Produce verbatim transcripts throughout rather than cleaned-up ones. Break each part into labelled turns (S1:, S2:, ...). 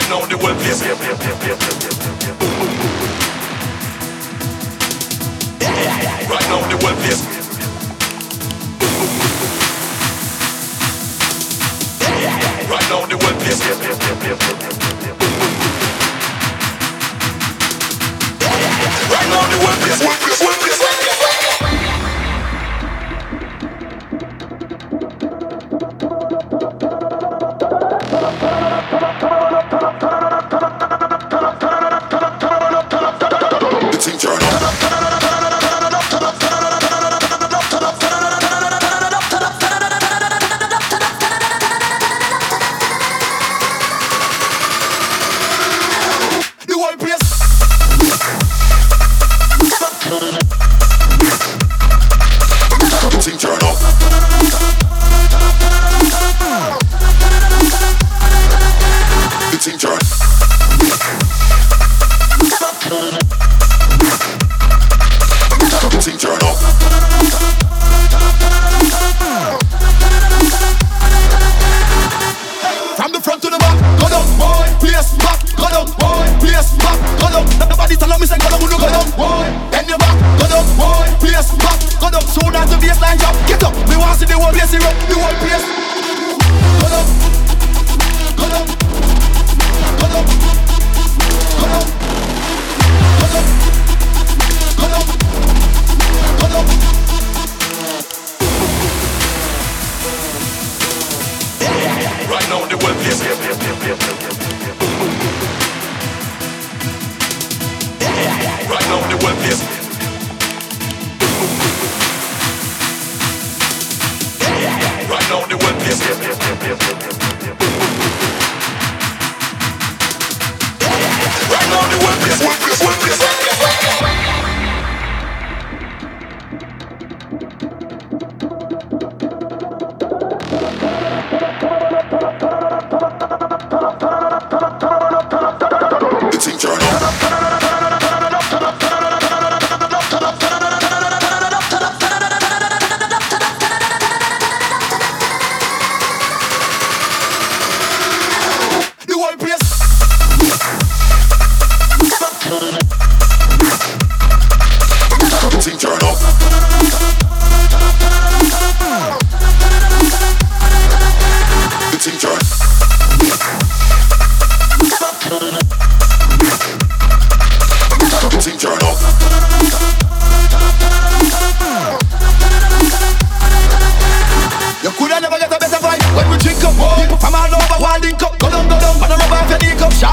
S1: Right now the whole place. Right now the whole place. Right now the whole place. Right now the whole place. Whole place, whole place. The thing turn on.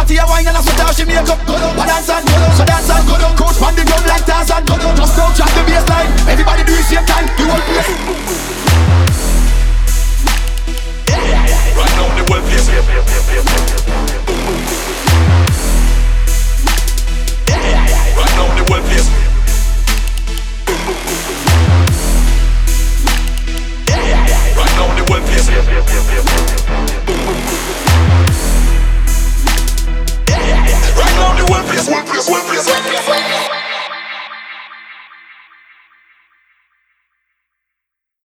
S2: She make up, so dance and so dance and coach on the drum like Tarzan. Just don't chat to me.